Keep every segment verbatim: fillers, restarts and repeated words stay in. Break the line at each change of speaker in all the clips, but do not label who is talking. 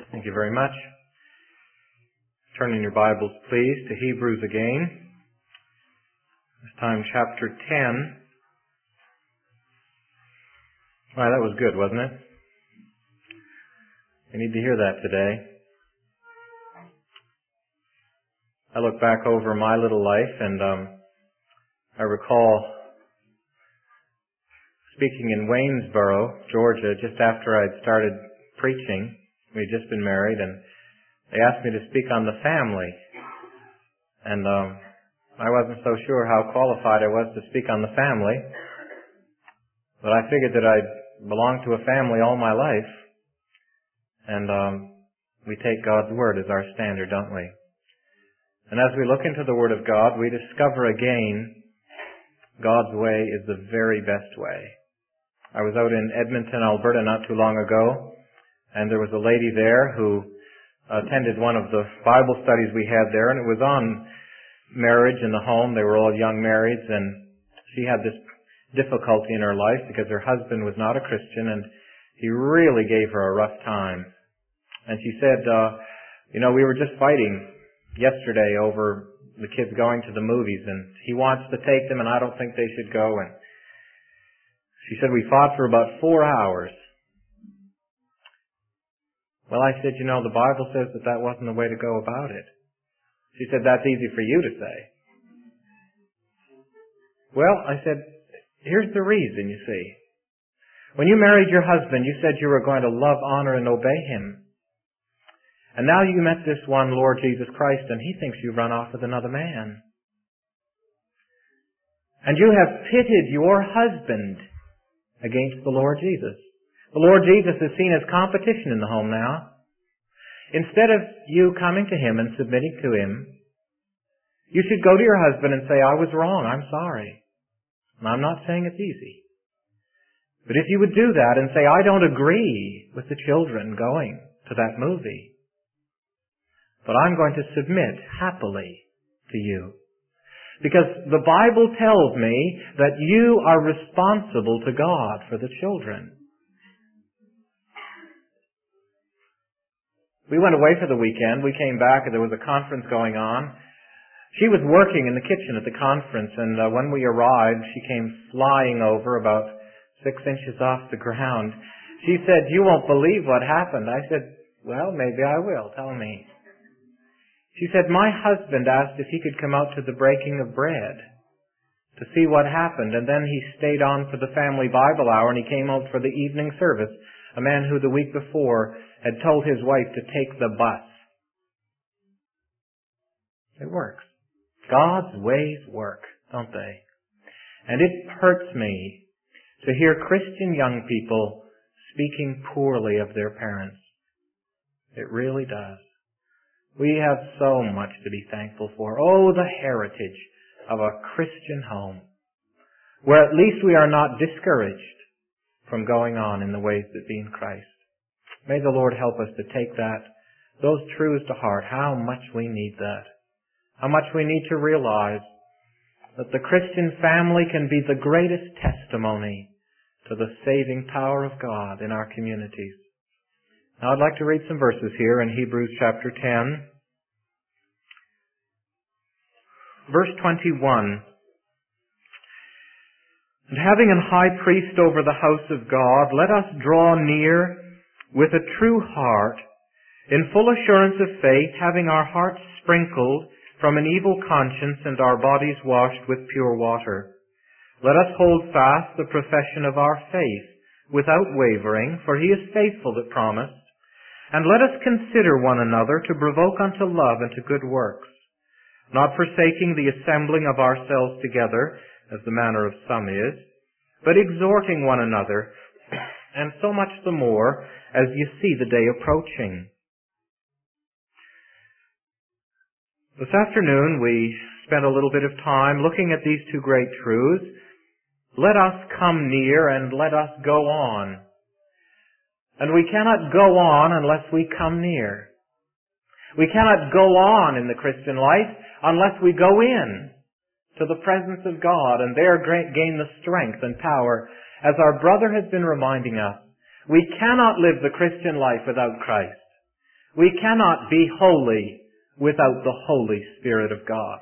Thank you very much. Turn in your Bibles, please, to Hebrews again. This time, chapter ten. Wow, that was good, wasn't it? We need to hear that today. I look back over my little life, and um, I recall speaking in Waynesboro, Georgia, just after I'd started preaching. We'd just been married, and they asked me to speak on the family. And um, I wasn't so sure how qualified I was to speak on the family, but I figured that I'd belonged to a family all my life. And um, we take God's Word as our standard, don't we? And as we look into the Word of God, we discover again God's way is the very best way. I was out in Edmonton, Alberta not too long ago, and there was a lady there who attended one of the Bible studies we had there, and it was on marriage in the home. They were all young marrieds, and she had this difficulty in her life because her husband was not a Christian, and he really gave her a rough time. And she said, uh, you know, we were just fighting yesterday over the kids going to the movies, and he wants to take them, and I don't think they should go. And she said we fought for about four hours. Well, I said, you know, the Bible says that that wasn't the way to go about it. She said, that's easy for you to say. Well, I said, here's the reason, you see. When you married your husband, you said you were going to love, honor, and obey him. And now you met this one, Lord Jesus Christ, and he thinks you've run off with another man. And you have pitted your husband against the Lord Jesus. The Lord Jesus is seen as competition in the home now. Instead of you coming to him and submitting to him, you should go to your husband and say, I was wrong, I'm sorry. And I'm not saying it's easy. But if you would do that and say, I don't agree with the children going to that movie, but I'm going to submit happily to you. Because the Bible tells me that you are responsible to God for the children. We went away for the weekend. We came back and there was a conference going on. She was working in the kitchen at the conference, and uh, when we arrived, she came flying over about six inches off the ground. She said, you won't believe what happened. I said, well, maybe I will. Tell me. She said, my husband asked if he could come out to the breaking of bread to see what happened, and then he stayed on for the family Bible hour, and he came out for the evening service, a man who the week before had told his wife to take the bus. It works. God's ways work, don't they? And it hurts me to hear Christian young people speaking poorly of their parents. It really does. We have so much to be thankful for. Oh, the heritage of a Christian home, where at least we are not discouraged from going on in the ways that be in Christ. May the Lord help us to take that, those truths to heart, how much we need that. How much we need to realize that the Christian family can be the greatest testimony to the saving power of God in our communities. Now I'd like to read some verses here in Hebrews chapter ten. Verse twenty-one. And having an high priest over the house of God, let us draw near with a true heart, in full assurance of faith, having our hearts sprinkled from an evil conscience and our bodies washed with pure water. Let us hold fast the profession of our faith without wavering, for he is faithful that promised. And let us consider one another to provoke unto love and to good works, not forsaking the assembling of ourselves together, as the manner of some is, but exhorting one another, and so much the more as you see the day approaching. This afternoon we spent a little bit of time looking at these two great truths. Let us come near and let us go on. And we cannot go on unless we come near. We cannot go on in the Christian life unless we go in to the presence of God and there gain the strength and power. As our brother has been reminding us, we cannot live the Christian life without Christ. We cannot be holy without the Holy Spirit of God.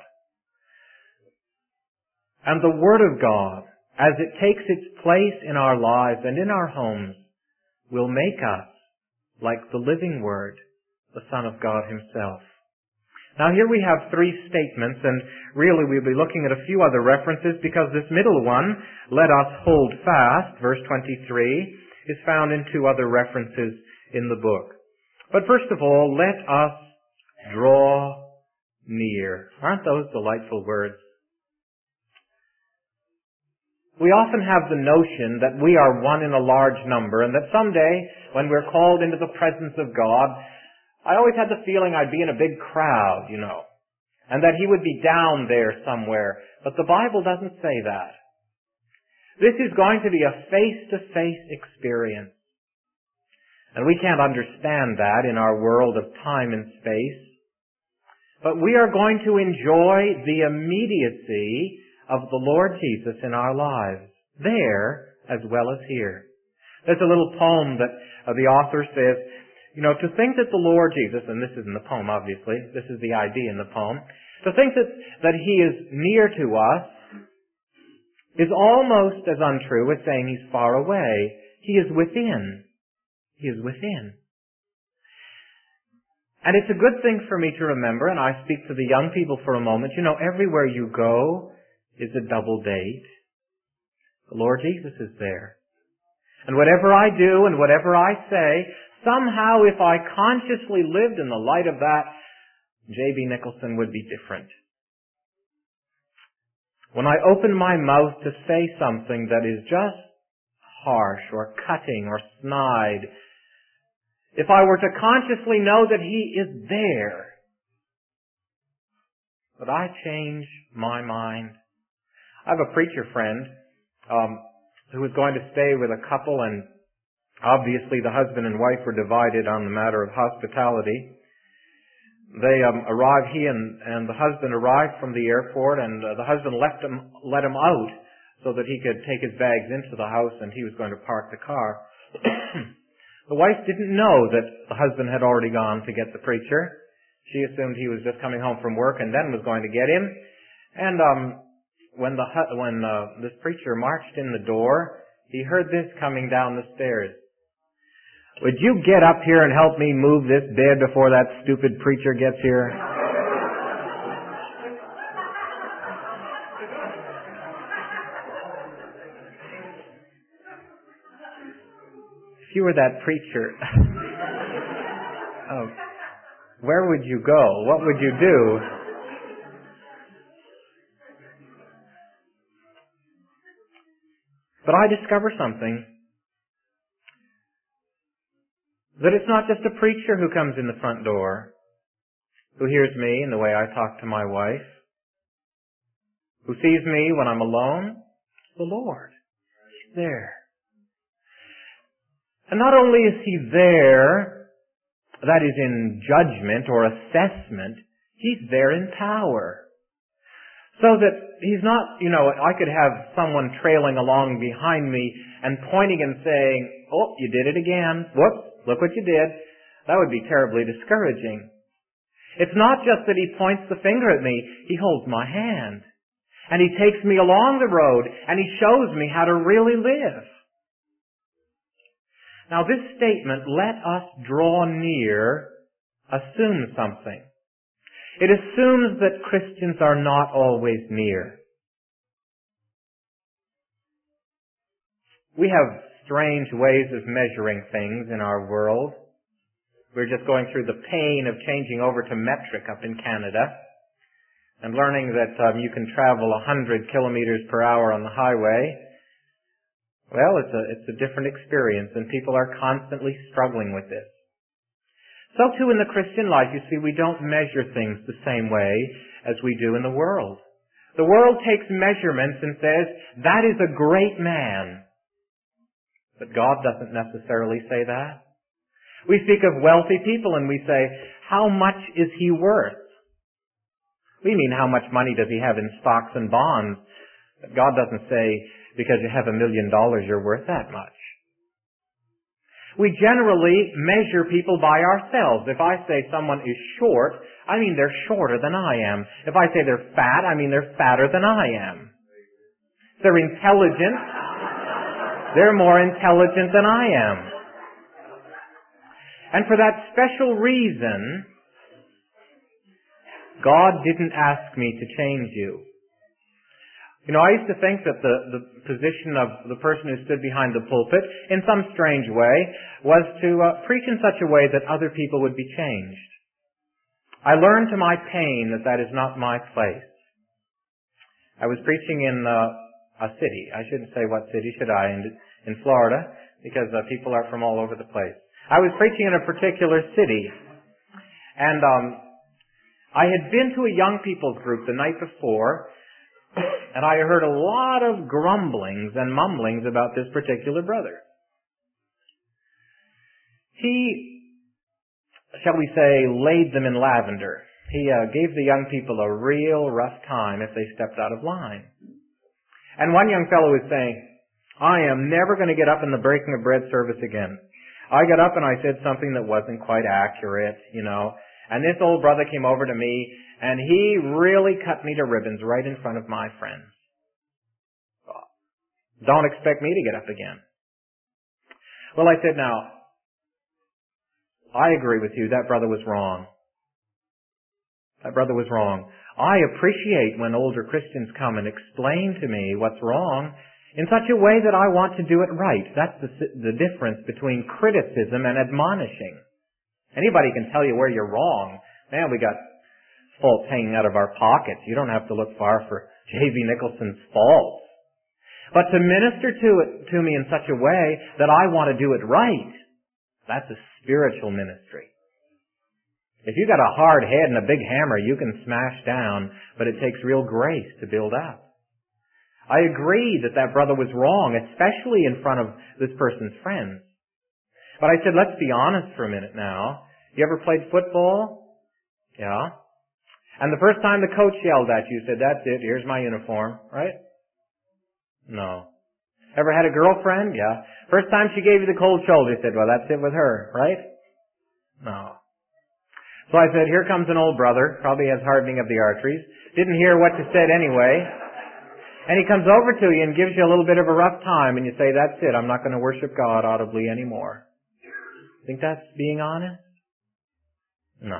And the Word of God, as it takes its place in our lives and in our homes, will make us like the living Word, the Son of God Himself. Now here we have three statements, and really we'll be looking at a few other references because this middle one, let us hold fast, verse twenty-three, is found in two other references in the book. But first of all, let us draw near. Aren't those delightful words? We often have the notion that we are one in a large number and that someday when we're called into the presence of God, I always had the feeling I'd be in a big crowd, you know, and that He would be down there somewhere. But the Bible doesn't say that. This is going to be a face-to-face experience. And we can't understand that in our world of time and space. But we are going to enjoy the immediacy of the Lord Jesus in our lives, there as well as here. There's a little poem that uh, the author says, you know, to think that the Lord Jesus, and this isn't the poem obviously, this is the idea in the poem, to think that, that He is near to us is almost as untrue as saying He's far away. He is within. He is within. And it's a good thing for me to remember, and I speak to the young people for a moment, you know, everywhere you go is a double date. The Lord Jesus is there. And whatever I do and whatever I say, somehow if I consciously lived in the light of that, J B Nicholson would be different. When I open my mouth to say something that is just harsh or cutting or snide, if I were to consciously know that He is there, would I change my mind? I have a preacher friend um, who was going to stay with a couple, and obviously the husband and wife were divided on the matter of hospitality. They um, arrived, he and, and the husband arrived from the airport, and uh, the husband left him, let him out so that he could take his bags into the house, and he was going to park the car. The wife didn't know that the husband had already gone to get the preacher. She assumed he was just coming home from work and then was going to get him. And um, when the when uh, this preacher marched in the door, he heard this coming down the stairs. Would you get up here and help me move this bed before that stupid preacher gets here? If you were that preacher, oh, where would you go? What would you do? But I discover something. That it's not just a preacher who comes in the front door, who hears me in the way I talk to my wife, who sees me when I'm alone. The Lord. He's there. And not only is He there, that is in judgment or assessment, He's there in power. So that He's not, you know, I could have someone trailing along behind me and pointing and saying, oh, you did it again. Whoops, look what you did. That would be terribly discouraging. It's not just that He points the finger at me. He holds my hand. And He takes me along the road and He shows me how to really live. Now this statement, let us draw near, assumes something. It assumes that Christians are not always near. We have strange ways of measuring things in our world. We're just going through the pain of changing over to metric up in Canada and learning that um, you can travel one hundred kilometers per hour on the highway. Well, it's a, it's a different experience, and people are constantly struggling with this. So too in the Christian life, you see, we don't measure things the same way as we do in the world. The world takes measurements and says, that is a great man. But God doesn't necessarily say that. We speak of wealthy people and we say, how much is he worth? We mean, how much money does he have in stocks and bonds? But God doesn't say, because you have a million dollars, you're worth that much. We generally measure people by ourselves. If I say someone is short, I mean they're shorter than I am. If I say they're fat, I mean they're fatter than I am. If they're intelligent, they're more intelligent than I am. And for that special reason, God didn't ask me to change you. You know, I used to think that the, the position of the person who stood behind the pulpit, in some strange way, was to uh, preach in such a way that other people would be changed. I learned to my pain that that is not my place. I was preaching in uh, a city. I shouldn't say what city, should I? In, in Florida, because uh, people are from all over the place. I was preaching in a particular city, and um, I had been to a young people's group the night before, and I heard a lot of grumblings and mumblings about this particular brother. He, shall we say, laid them in lavender. He uh, gave the young people a real rough time if they stepped out of line. And one young fellow was saying, I am never going to get up in the breaking of bread service again. I got up and I said something that wasn't quite accurate, you know. And this old brother came over to me, and he really cut me to ribbons right in front of my friends. Don't expect me to get up again. Well, I said, now, I agree with you. That brother was wrong. That brother was wrong. I appreciate when older Christians come and explain to me what's wrong in such a way that I want to do it right. That's the, the difference between criticism and admonishing. Anybody can tell you where you're wrong. Man, we got faults hanging out of our pockets. You don't have to look far for J V Nicholson's faults. But to minister to it to me in such a way that I want to do it right, that's a spiritual ministry. If you got a hard head and a big hammer, you can smash down, but it takes real grace to build up. I agree that that brother was wrong, especially in front of this person's friends. But I said, let's be honest for a minute now. You ever played football? Yeah. And the first time the coach yelled at you, said, that's it, here's my uniform, right? No. Ever had a girlfriend? Yeah. First time she gave you the cold shoulder, you said, well, that's it with her, right? No. So I said, here comes an old brother, probably has hardening of the arteries, didn't hear what you said anyway, and he comes over to you and gives you a little bit of a rough time, and you say, that's it, I'm not going to worship God audibly anymore. Think that's being honest? No.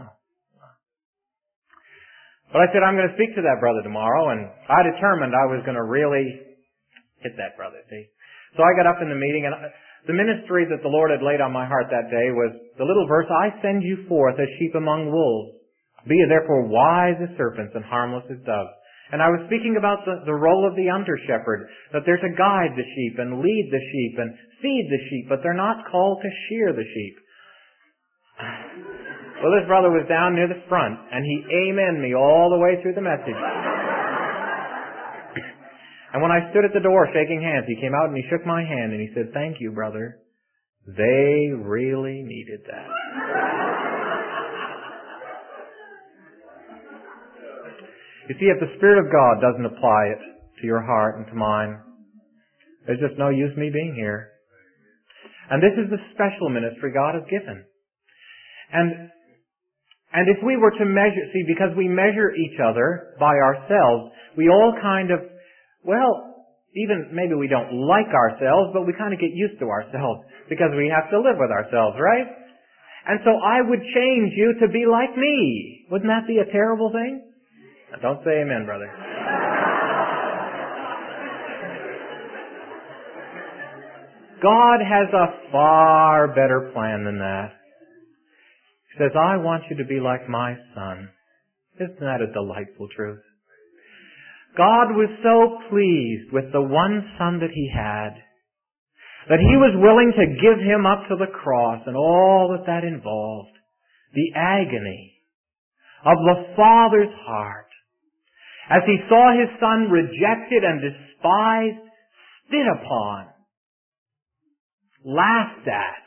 But I said, I'm going to speak to that brother tomorrow, and I determined I was going to really hit that brother, see? So I got up in the meeting, and the ministry that the Lord had laid on my heart that day was the little verse, I send you forth as sheep among wolves. Be ye therefore wise as serpents and harmless as doves. And I was speaking about the, the role of the under-shepherd, that they're to guide the sheep and lead the sheep and feed the sheep, but they're not called to shear the sheep. Well, this brother was down near the front, and he amened me all the way through the message. And when I stood at the door shaking hands, he came out and he shook my hand and he said, thank you, brother. They really needed that. You see, if the Spirit of God doesn't apply it to your heart and to mine, there's just no use me being here. And this is the special ministry God has given. And and if we were to measure, see, because we measure each other by ourselves, we all kind of, well, even maybe we don't like ourselves, but we kind of get used to ourselves because we have to live with ourselves, right? And so I would change you to be like me. Wouldn't that be a terrible thing? Now, don't say amen, brother. God has a far better plan than that. He says, I want you to be like my son. Isn't that a delightful truth? God was so pleased with the one son that he had that he was willing to give him up to the cross and all that that involved. The agony of the Father's heart as he saw his son rejected and despised, spit upon, laughed at,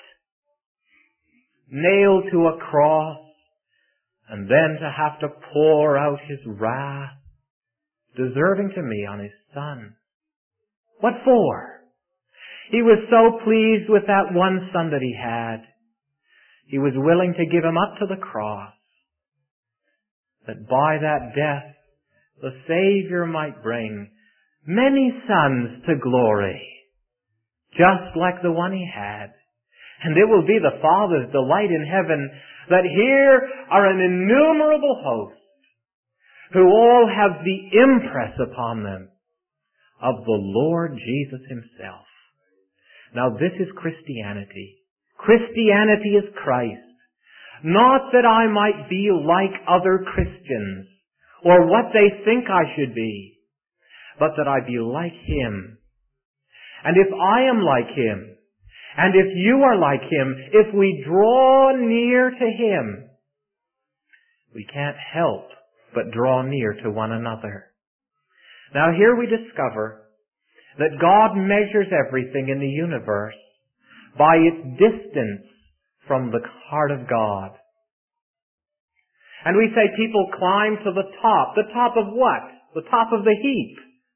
nailed to a cross, and then to have to pour out his wrath, deserving to me on his son. What for? He was so pleased with that one son that he had. He was willing to give him up to the cross, that by that death the Savior might bring many sons to glory, just like the one he had. And it will be the Father's delight in heaven that here are an innumerable host who all have the impress upon them of the Lord Jesus himself. Now this is Christianity. Christianity is Christ. Not that I might be like other Christians or what they think I should be, but that I be like Him. And if I am like Him, and if you are like Him, if we draw near to Him, we can't help but draw near to one another. Now here we discover that God measures everything in the universe by its distance from the heart of God. And we say people climb to the top. The top of what? The top of the heap.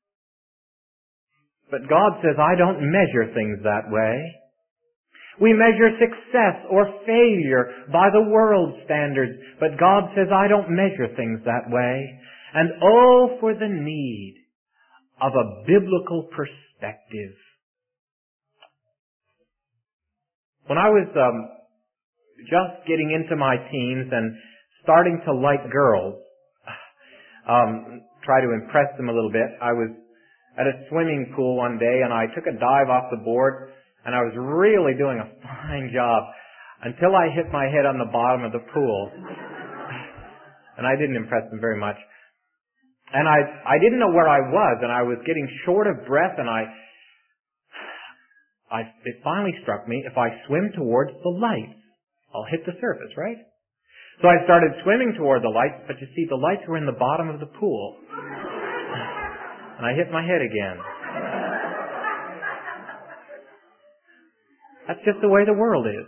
But God says, I don't measure things that way. We measure success or failure by the world's standards, but God says, I don't measure things that way. And oh, for the need of a biblical perspective. When I was um, just getting into my teens and starting to like girls, um, try to impress them a little bit, I was at a swimming pool one day and I took a dive off the board and I was really doing a fine job until I hit my head on the bottom of the pool. And I didn't impress them very much. And I I didn't know where I was, and I was getting short of breath, and I, I it finally struck me, if I swim towards the lights, I'll hit the surface, right? So I started swimming toward the lights, but you see, the lights were in the bottom of the pool. And I hit my head again. That's just the way the world is.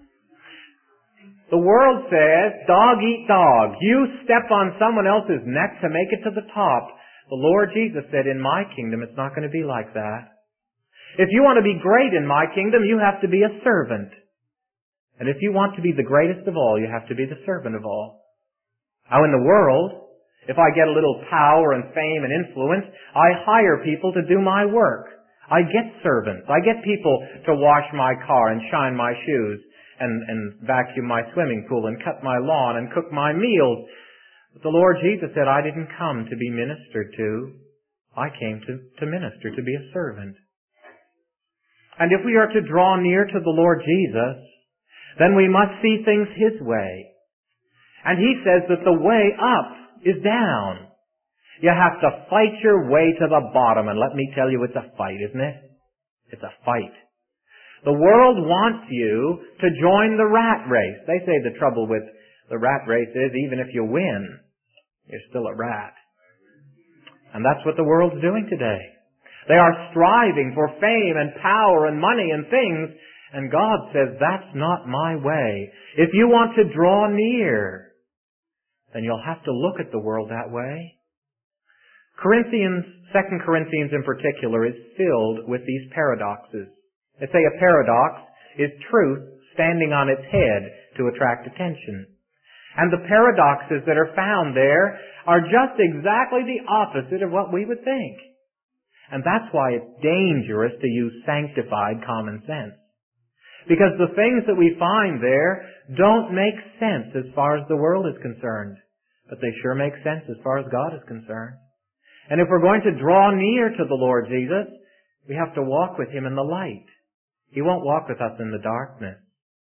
The world says, dog eat dog. You step on someone else's neck to make it to the top. The Lord Jesus said, in my kingdom, it's not going to be like that. If you want to be great in my kingdom, you have to be a servant. And if you want to be the greatest of all, you have to be the servant of all. Now in the world, if I get a little power and fame and influence, I hire people to do my work. I get servants. I get people to wash my car and shine my shoes and, and vacuum my swimming pool and cut my lawn and cook my meals. But the Lord Jesus said, I didn't come to be ministered to. I came to, to minister, to be a servant. And if we are to draw near to the Lord Jesus, then we must see things His way. And He says that the way up is down. You have to fight your way to the bottom, and let me tell you, it's a fight, isn't it? It's a fight. The world wants you to join the rat race. They say the trouble with the rat race is even if you win, you're still a rat. And that's what the world's doing today. They are striving for fame and power and money and things, and God says, that's not my way. If you want to draw near, then you'll have to look at the world that way. Corinthians, Second Corinthians in particular, is filled with these paradoxes. They say a paradox is truth standing on its head to attract attention. And the paradoxes that are found there are just exactly the opposite of what we would think. And that's why it's dangerous to use sanctified common sense. Because the things that we find there don't make sense as far as the world is concerned. But they sure make sense as far as God is concerned. And if we're going to draw near to the Lord Jesus, we have to walk with Him in the light. He won't walk with us in the darkness.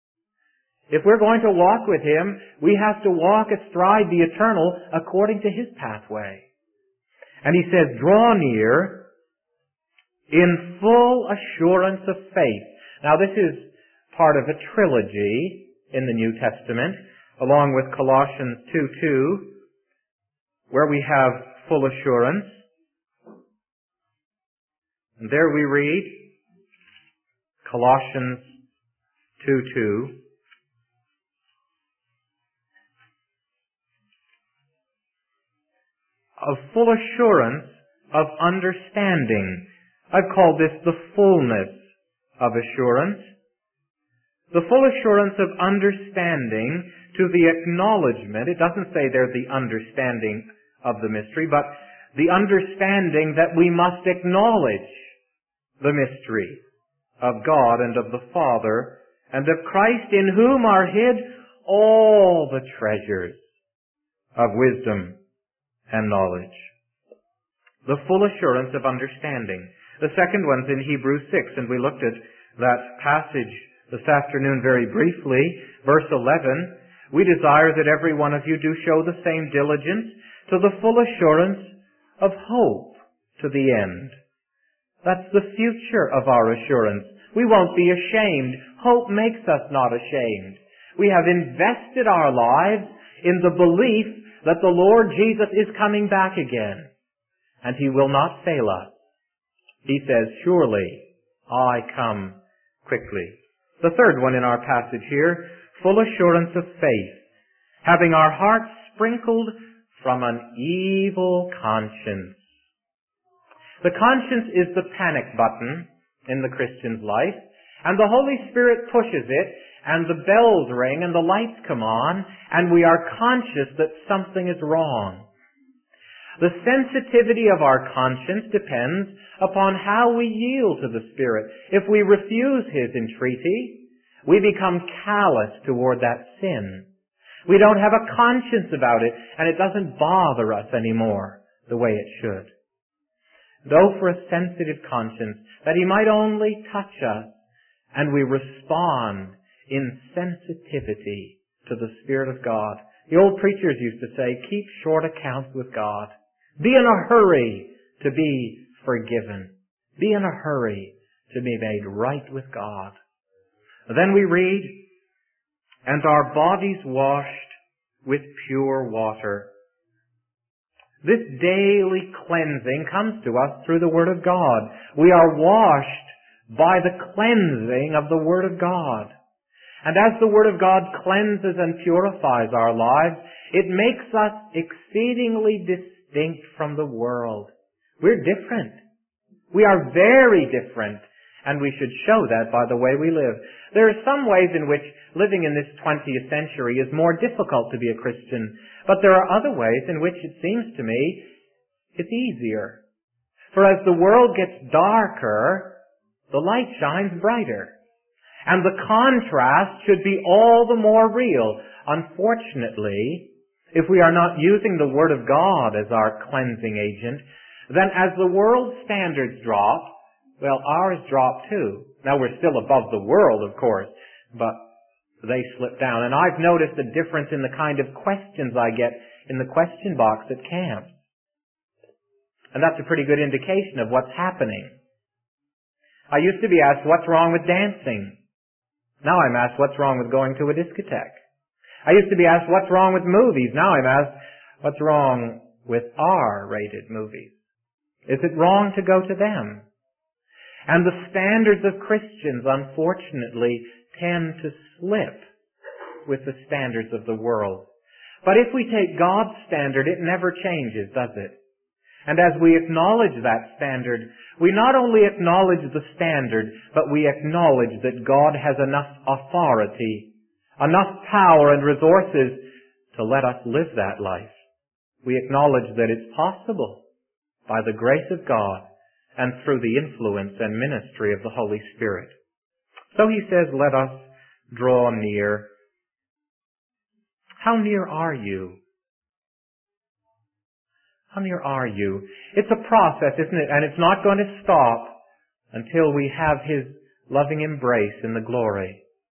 If we're going to walk with Him, we have to walk astride the eternal according to His pathway. And He says, draw near in full assurance of faith. Now this is part of a trilogy in the New Testament, along with Colossians two two, where we have full assurance. And there we read Colossians two two. Of full assurance of understanding. I've called this the fullness of assurance. The full assurance of understanding to the acknowledgement. It doesn't say there the understanding of the mystery, but the understanding that we must acknowledge the mystery of God and of the Father and of Christ, in whom are hid all the treasures of wisdom and knowledge. The full assurance of understanding. The second one's in Hebrews six, and we looked at that passage this afternoon very briefly. Verse eleven, we desire that every one of you do show the same diligence to the full assurance of hope to the end. That's the future of our assurance. We won't be ashamed. Hope makes us not ashamed. We have invested our lives in the belief that the Lord Jesus is coming back again, and He will not fail us. He says, surely I come quickly. The third one in our passage here, full assurance of faith, having our hearts sprinkled from an evil conscience. The conscience is the panic button in the Christian's life, and the Holy Spirit pushes it, and the bells ring, and the lights come on, and we are conscious that something is wrong. The sensitivity of our conscience depends upon how we yield to the Spirit. If we refuse His entreaty, we become callous toward that sin. We don't have a conscience about it, and it doesn't bother us anymore the way it should. Though for a sensitive conscience, that He might only touch us, and we respond in sensitivity to the Spirit of God. The old preachers used to say, keep short accounts with God. Be in a hurry to be forgiven. Be in a hurry to be made right with God. Then we read, and our bodies washed with pure water. This daily cleansing comes to us through the Word of God. We are washed by the cleansing of the Word of God. And as the Word of God cleanses and purifies our lives, it makes us exceedingly distinct from the world. We're different. We are very different, and we should show that by the way we live. There are some ways in which living in this twentieth century is more difficult to be a Christian, but there are other ways in which it seems to me it's easier. For as the world gets darker, the light shines brighter. And the contrast should be all the more real. Unfortunately, if we are not using the Word of God as our cleansing agent, then as the world's standards drop, well, ours drop too. Now, we're still above the world, of course, but they slip down. And I've noticed a difference in the kind of questions I get in the question box at camps. And that's a pretty good indication of what's happening. I used to be asked, what's wrong with dancing? Now I'm asked, what's wrong with going to a discotheque? I used to be asked, what's wrong with movies? Now I'm asked, what's wrong with R-rated movies? Is it wrong to go to them? And the standards of Christians, unfortunately, tend to slip with the standards of the world. But if we take God's standard, it never changes, does it? And as we acknowledge that standard, we not only acknowledge the standard, but we acknowledge that God has enough authority, enough power and resources to let us live that life. We acknowledge that it's possible by the grace of God and through the influence and ministry of the Holy Spirit. So he says, let us draw near. How near are you? How near are you? It's a process, isn't it? And it's not going to stop until we have His loving embrace in the glory.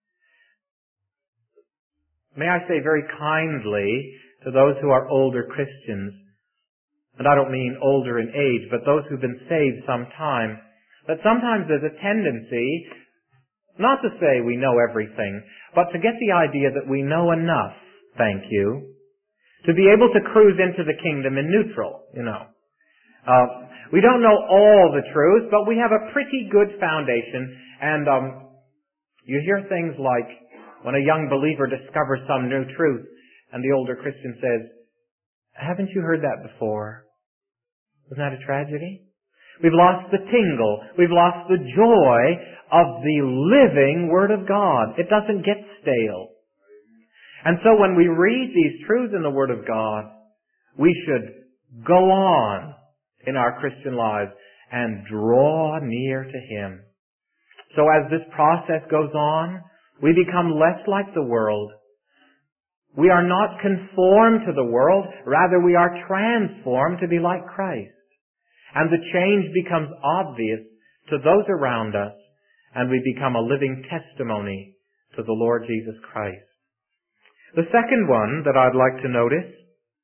May I say very kindly to those who are older Christians, and I don't mean older in age, but those who've been saved some time, that sometimes there's a tendency not to say we know everything, but to get the idea that we know enough, thank you, to be able to cruise into the kingdom in neutral, you know. Uh, we don't know all the truth, but we have a pretty good foundation. And um, you hear things like when a young believer discovers some new truth, and the older Christian says, haven't you heard that before? Isn't that a tragedy? We've lost the tingle. We've lost the joy of the living Word of God. It doesn't get stale. And so when we read these truths in the Word of God, we should go on in our Christian lives and draw near to Him. So as this process goes on, we become less like the world. We are not conformed to the world, rather we are transformed to be like Christ. And the change becomes obvious to those around us, and we become a living testimony to the Lord Jesus Christ. The second one that I'd like to notice,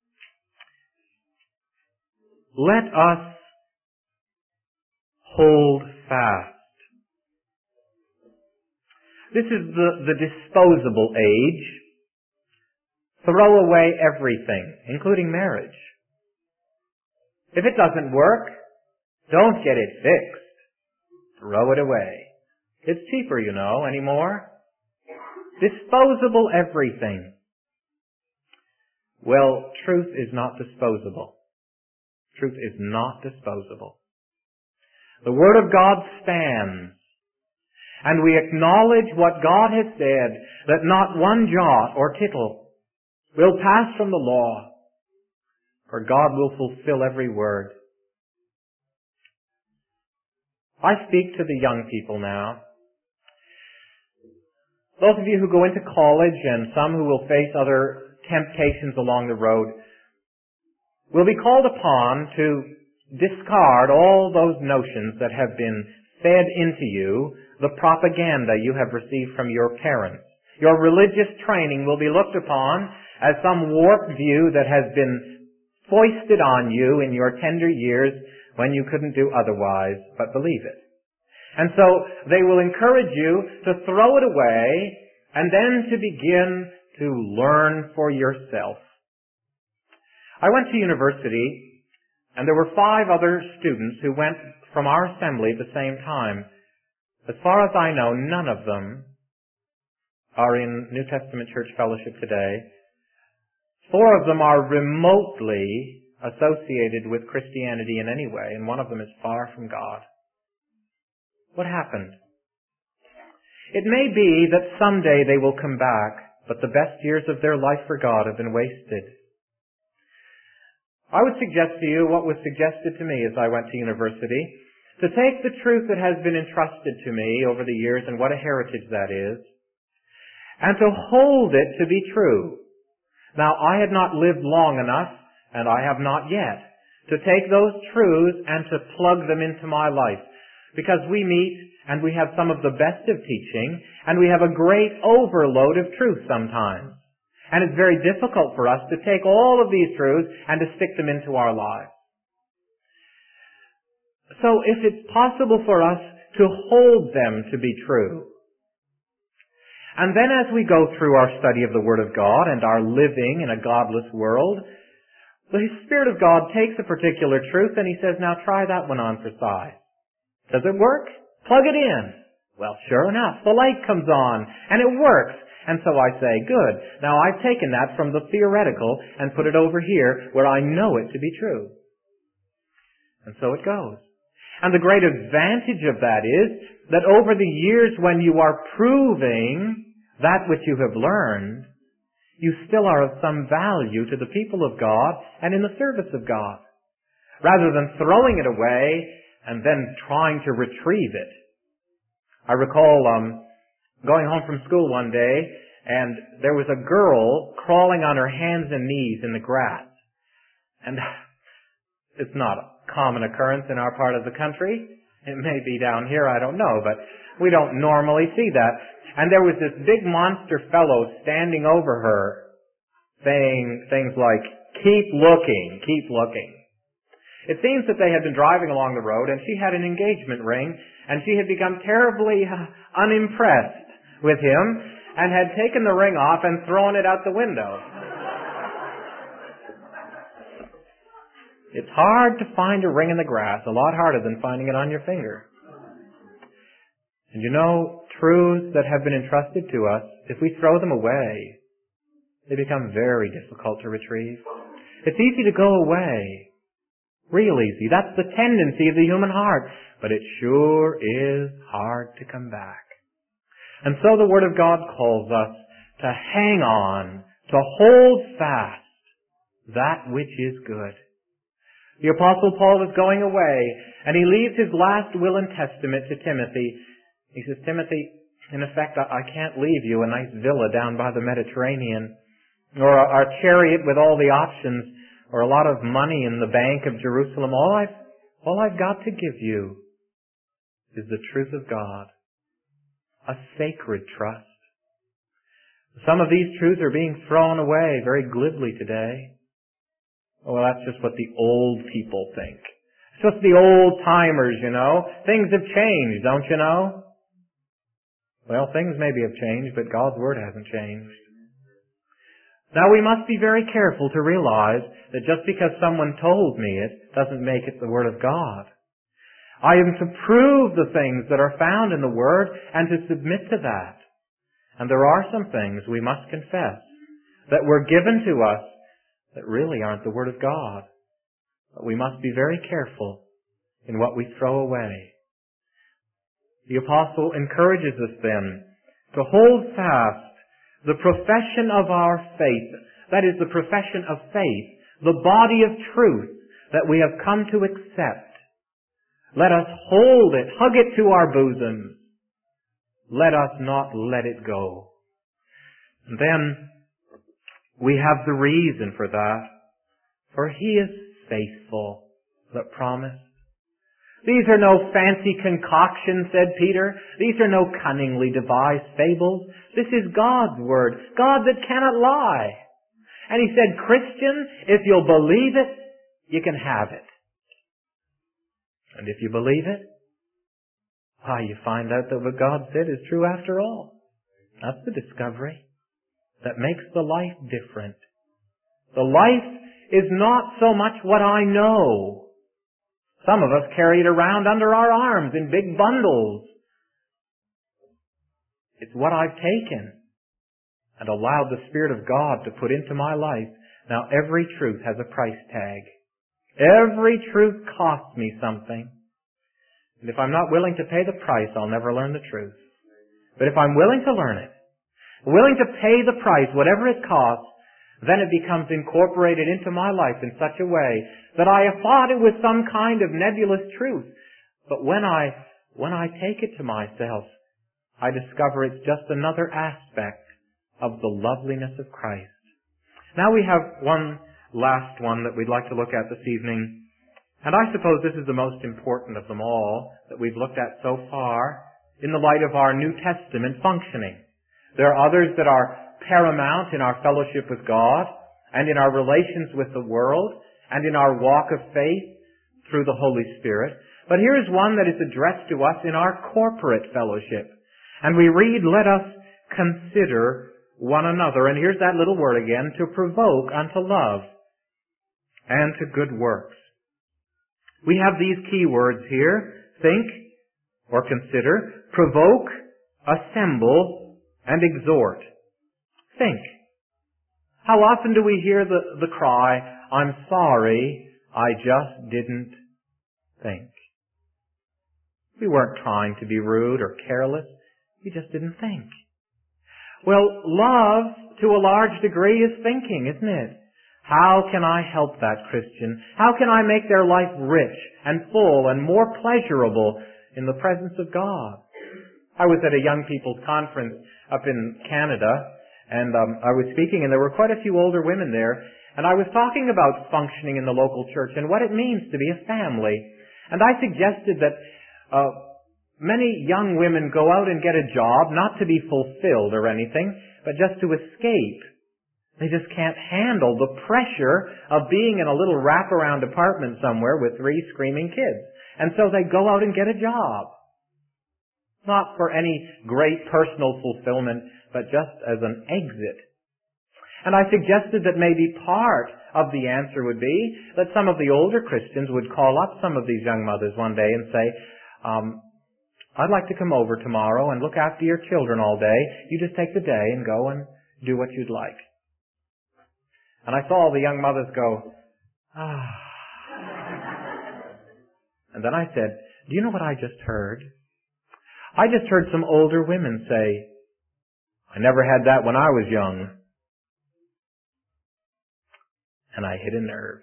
let us hold fast. This is the, the disposable age. Throw away everything, including marriage. If it doesn't work, don't get it fixed. Throw it away. It's cheaper, you know, anymore. Disposable everything. Well, truth is not disposable. Truth is not disposable. The Word of God stands, and we acknowledge what God has said, that not one jot or tittle will pass from the law, for God will fulfill every word. I speak to the young people now. Those of you who go into college and some who will face other temptations along the road will be called upon to discard all those notions that have been fed into you, the propaganda you have received from your parents. Your religious training will be looked upon as some warped view that has been foisted on you in your tender years when you couldn't do otherwise but believe it. And so they will encourage you to throw it away and then to begin to learn for yourself. I went to university, and there were five other students who went from our assembly at the same time. As far as I know, none of them are in New Testament Church Fellowship today. Four of them are remotely associated with Christianity in any way, and one of them is far from God. What happened? It may be that someday they will come back, but the best years of their life for God have been wasted. I would suggest to you what was suggested to me as I went to university, to take the truth that has been entrusted to me over the years, and what a heritage that is, and to hold it to be true. Now, I had not lived long enough, and I have not yet, to take those truths and to plug them into my life. Because we meet and we have some of the best of teaching, and we have a great overload of truth sometimes. And it's very difficult for us to take all of these truths and to stick them into our lives. So if it's possible for us to hold them to be true, and then as we go through our study of the Word of God and our living in a godless world, the Spirit of God takes a particular truth and He says, now try that one on for size. Does it work? Plug it in. Well, sure enough, the light comes on and it works. And so I say, good. Now I've taken that from the theoretical and put it over here where I know it to be true. And so it goes. And the great advantage of that is that over the years when you are proving that which you have learned, you still are of some value to the people of God and in the service of God, rather than throwing it away and then trying to retrieve it. I recall um, going home from school one day, and there was a girl crawling on her hands and knees in the grass. And it's not a common occurrence in our part of the country. It may be down here, I don't know, but we don't normally see that. And there was this big monster fellow standing over her, saying things like, keep looking, keep looking. It seems that they had been driving along the road, and she had an engagement ring, and she had become terribly uh, unimpressed with him, and had taken the ring off and thrown it out the window. It's hard to find a ring in the grass, a lot harder than finding it on your finger. And you know, truths that have been entrusted to us, if we throw them away, they become very difficult to retrieve. It's easy to go away Real easy. That's the tendency of the human heart. But it sure is hard to come back. And so the Word of God calls us to hang on, to hold fast that which is good. The Apostle Paul is going away, and he leaves his last will and testament to Timothy. He says, Timothy, in effect, I can't leave you a nice villa down by the Mediterranean, or a, a chariot with all the options, or a lot of money in the bank of Jerusalem. All I've, all I've got to give you is the truth of God, a sacred trust. Some of these truths are being thrown away very glibly today. Well, that's just what the old people think. It's just the old timers, you know. Things have changed, don't you know? Well, things maybe have changed, but God's Word hasn't changed. Now, we must be very careful to realize that just because someone told me it doesn't make it the Word of God. I am to prove the things that are found in the Word and to submit to that. And there are some things we must confess that were given to us that really aren't the Word of God. But we must be very careful in what we throw away. The Apostle encourages us then to hold fast the profession of our faith. That is the profession of faith, the body of truth that we have come to accept. Let us hold it, hug it to our bosoms. Let us not let it go. And then we have the reason for that. For He is faithful that promised. These are no fancy concoctions, said Peter. These are no cunningly devised fables. This is God's Word, God that cannot lie. And He said, Christian, if you'll believe it, you can have it. And if you believe it, why, you find out that what God said is true after all. That's the discovery that makes the life different. The life is not so much what I know. Some of us carry it around under our arms in big bundles. It's what I've taken and allowed the Spirit of God to put into my life. Now, every truth has a price tag. Every truth costs me something. And if I'm not willing to pay the price, I'll never learn the truth. But if I'm willing to learn it, willing to pay the price, whatever it costs, then it becomes incorporated into my life in such a way that I have thought it was some kind of nebulous truth. But when I, when I take it to myself, I discover it's just another aspect of the loveliness of Christ. Now we have one last one that we'd like to look at this evening. And I suppose this is the most important of them all that we've looked at so far in the light of our New Testament functioning. There are others that are paramount in our fellowship with God and in our relations with the world and in our walk of faith through the Holy Spirit. But here is one that is addressed to us in our corporate fellowship. And we read, let us consider one another. And here's that little word again, to provoke unto love and to good works. We have these key words here, think or consider, provoke, assemble, and exhort. Think. How often do we hear the, the cry, I'm sorry, I just didn't think. We weren't trying to be rude or careless. We just didn't think. Well, love, to a large degree, is thinking, isn't it? How can I help that Christian? How can I make their life rich and full and more pleasurable in the presence of God? I was at a young people's conference up in Canada, and um, I was speaking, and there were quite a few older women there, and I was talking about functioning in the local church and what it means to be a family. And I suggested that uh, many young women go out and get a job, not to be fulfilled or anything, but just to escape. They just can't handle the pressure of being in a little wraparound apartment somewhere with three screaming kids. And so they go out and get a job. Not for any great personal fulfillment, but just as an exit. And I suggested that maybe part of the answer would be that some of the older Christians would call up some of these young mothers one day and say, um, I'd like to come over tomorrow and look after your children all day. You just take the day and go and do what you'd like. And I saw all the young mothers go, ah. And then I said, do you know what I just heard? I just heard some older women say, I never had that when I was young. And I hit a nerve.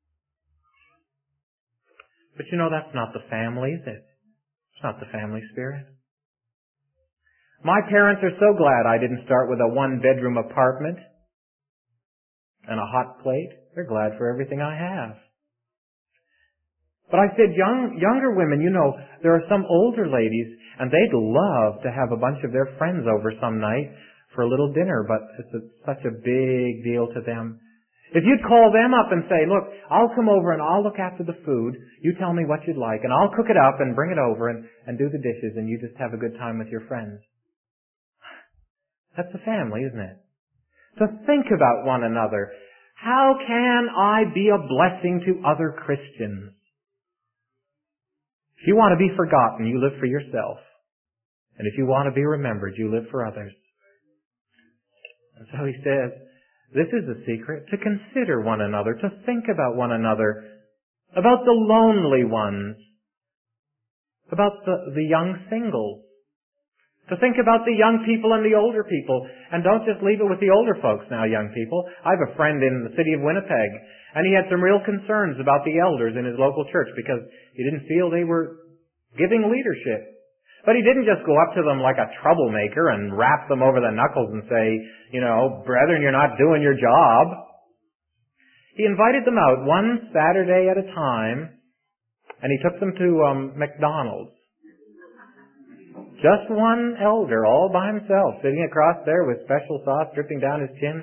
But you know, that's not the family, is it? It's not the family spirit. My parents are so glad I didn't start with a one-bedroom apartment and a hot plate. They're glad for everything I have. But I said, young, younger women, you know, there are some older ladies, and they'd love to have a bunch of their friends over some night for a little dinner, but it's a, such a big deal to them. If you'd call them up and say, look, I'll come over and I'll look after the food, you tell me what you'd like, and I'll cook it up and bring it over and, and do the dishes, and you just have a good time with your friends. That's the family, isn't it? To think about one another. How can I be a blessing to other Christians? If you want to be forgotten, you live for yourself. And if you want to be remembered, you live for others. And so he says, this is the secret, to consider one another, to think about one another, about the lonely ones, about the, the young singles, to think about the young people and the older people. And don't just leave it with the older folks now, young people. I have a friend in the city of Winnipeg, and he had some real concerns about the elders in his local church because he didn't feel they were giving leadership. But he didn't just go up to them like a troublemaker and rap them over the knuckles and say, you know, brethren, you're not doing your job. He invited them out one Saturday at a time, and he took them to um, McDonald's. Just one elder all by himself, sitting across there with special sauce dripping down his chin.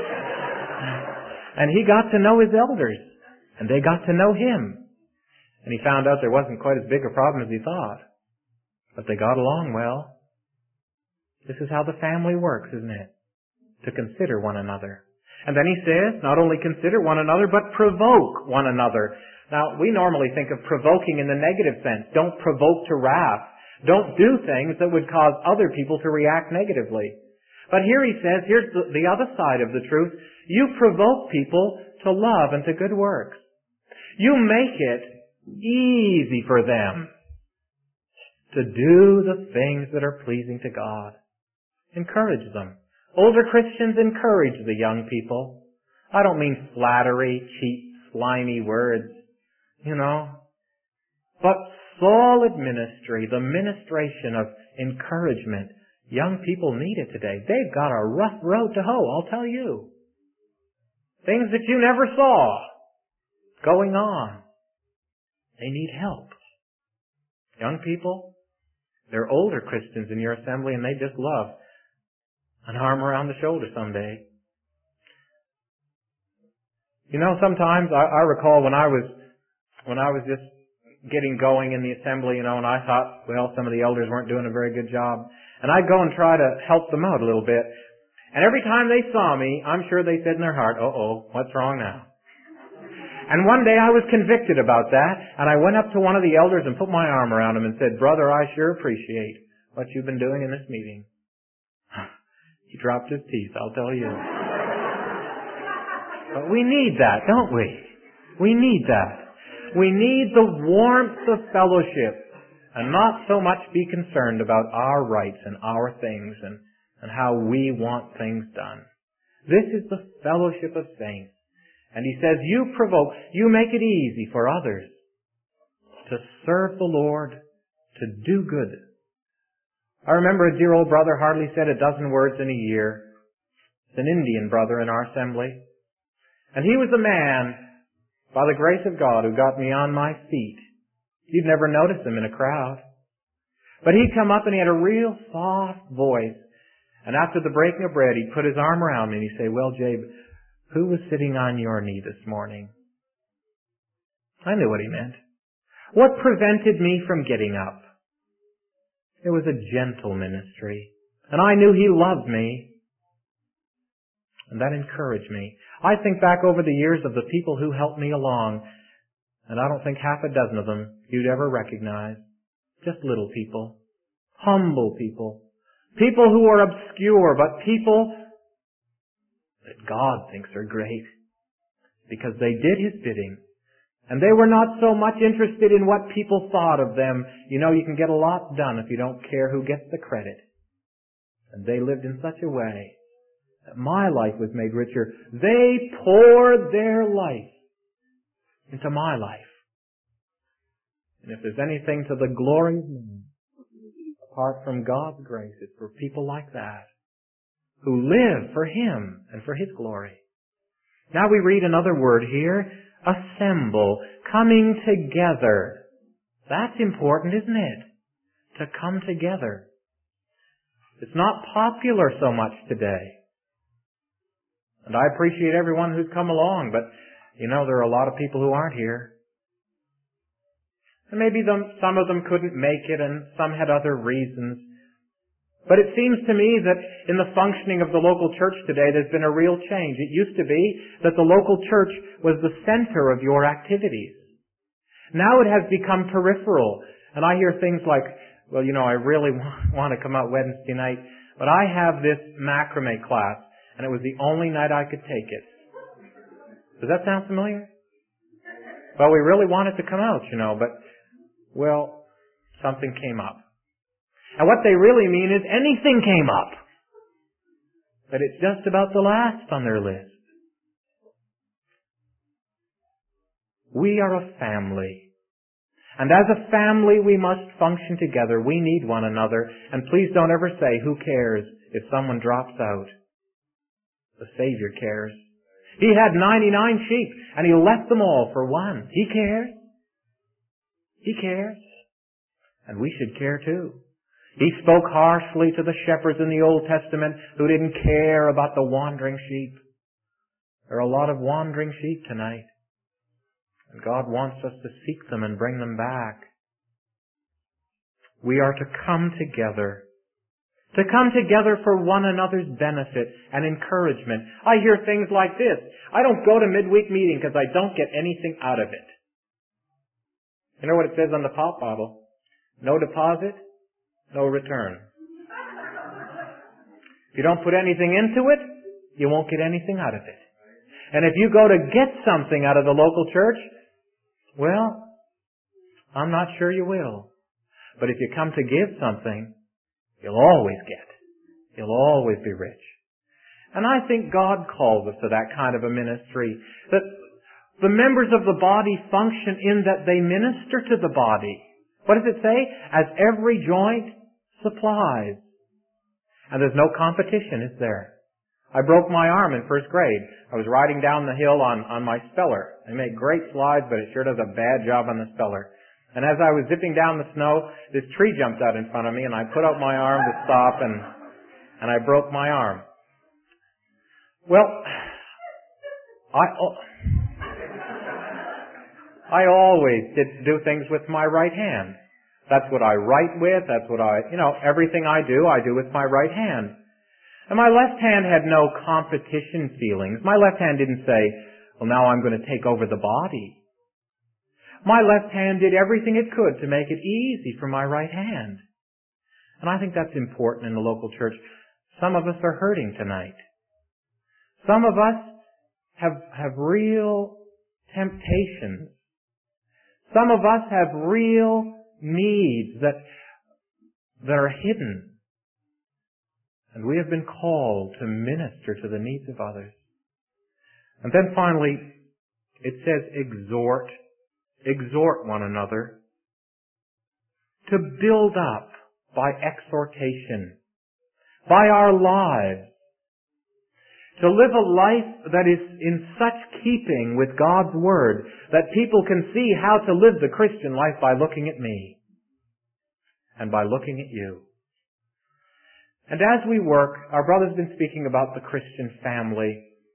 And he got to know his elders, and they got to know him. And he found out there wasn't quite as big a problem as he thought. But they got along well. This is how the family works, isn't it? To consider one another. And then he says, not only consider one another, but provoke one another. Now, we normally think of provoking in the negative sense. Don't provoke to wrath. Don't do things that would cause other people to react negatively. But here he says, here's the, the other side of the truth. You provoke people to love and to good works. You make it easy for them to do the things that are pleasing to God. Encourage them. Older Christians, encourage the young people. I don't mean flattery, cheap, slimy words, you know. But solid ministry, the ministration of encouragement. Young people need it today. They've got a rough road to hoe, I'll tell you. Things that you never saw going on. They need help. Young people, there are older Christians in your assembly and they just love an arm around the shoulder someday. You know, sometimes I, I recall when I was when I was just getting going in the assembly, you know, and I thought, well, some of the elders weren't doing a very good job. And I'd go and try to help them out a little bit. And every time they saw me, I'm sure they said in their heart, uh-oh, what's wrong now? And one day I was convicted about that, and I went up to one of the elders and put my arm around him and said, brother, I sure appreciate what you've been doing in this meeting. He dropped his teeth, I'll tell you. But we need that, don't we? We need that. We need the warmth of fellowship and not so much be concerned about our rights and our things and, and how we want things done. This is the fellowship of saints. And he says, you provoke, you make it easy for others to serve the Lord, to do good. I remember a dear old brother hardly said a dozen words in a year. It's an Indian brother in our assembly. And he was a man, by the grace of God, who got me on my feet. You'd never notice him in a crowd. But he'd come up and he had a real soft voice. And after the breaking of bread, he'd put his arm around me and he'd say, well, Jabe, who was sitting on your knee this morning? I knew what he meant. What prevented me from getting up? It was a gentle ministry. And I knew he loved me. And that encouraged me. I think back over the years of the people who helped me along, and I don't think half a dozen of them you'd ever recognize. Just little people. Humble people. People who are obscure, but people that God thinks are great. Because they did His bidding, And they were not so much interested in what people thought of them. You know, you can get a lot done if you don't care who gets the credit. And they lived in such a way that my life was made richer. They poured their life into my life. And if there's anything to the glory of man, apart from God's grace, it's for people like that, who live for Him and for His glory. Now we read another word here, assemble, coming together. That's important, isn't it? To come together. It's not popular so much today. And I appreciate everyone who's come along, but you know, there are a lot of people who aren't here. And maybe them, some of them couldn't make it and some had other reasons. But it seems to me that in the functioning of the local church today, there's been a real change. It used to be that the local church was the center of your activities. Now it has become peripheral. And I hear things like, well, you know, I really want to come out Wednesday night, but I have this macrame class, and it was the only night I could take it. Does that sound familiar? Well, we really wanted to come out, you know, but, well, something came up. And what they really mean is anything came up. But it's just about the last on their list. We are a family. And as a family, we must function together. We need one another. And please don't ever say, who cares if someone drops out? The Savior cares. He had ninety-nine sheep, and He left them all for one. He cares. He cares. And we should care too. He spoke harshly to the shepherds in the Old Testament who didn't care about the wandering sheep. There are a lot of wandering sheep tonight. And God wants us to seek them and bring them back. We are to come together. To come together for one another's benefit and encouragement. I hear things like this. I don't go to midweek meeting because I don't get anything out of it. You know what it says on the pop bottle? No deposit, no return. If you don't put anything into it, you won't get anything out of it. And if you go to get something out of the local church, well, I'm not sure you will. But if you come to give something, you'll always get. You'll always be rich. And I think God calls us to that kind of a ministry. That the members of the body function in that they minister to the body. What does it say? As every joint supplies. And there's no competition, is there? I broke my arm in first grade. I was riding down the hill on, on my speller. I make great slides, but it sure does a bad job on the speller. And as I was zipping down the snow, this tree jumped out in front of me, and I put out my arm to stop, and and I broke my arm. Well, I I always did do things with my right hand. That's what I write with. That's what I, you know, everything I do, I do with my right hand. And my left hand had no competition feelings. My left hand didn't say, well, now I'm going to take over the body. My left hand did everything it could to make it easy for my right hand. And I think that's important in the local church. Some of us are hurting tonight. Some of us have, have real temptations. Some of us have real needs that, that are hidden. And we have been called to minister to the needs of others. And then finally, it says exhort. Exhort one another to build up by exhortation, by our lives, to live a life that is in such keeping with God's Word that people can see how to live the Christian life by looking at me and by looking at you. And as we work, our brother's been speaking about the Christian family.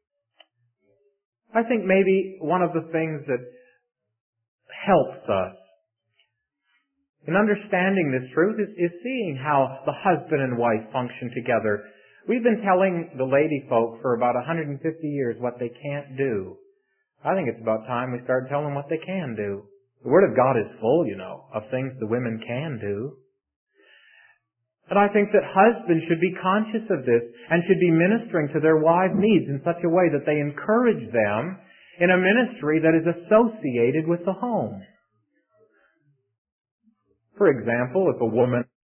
I think maybe one of the things that helps us in understanding this truth is, is seeing how the husband and wife function together. We've been telling the lady folk for about one hundred fifty years what they can't do. I think it's about time we start telling them what they can do. The Word of God is full, you know, of things the women can do. And I think that husbands should be conscious of this and should be ministering to their wives' needs in such a way that they encourage them
in a ministry that is associated with the home. For example, if a woman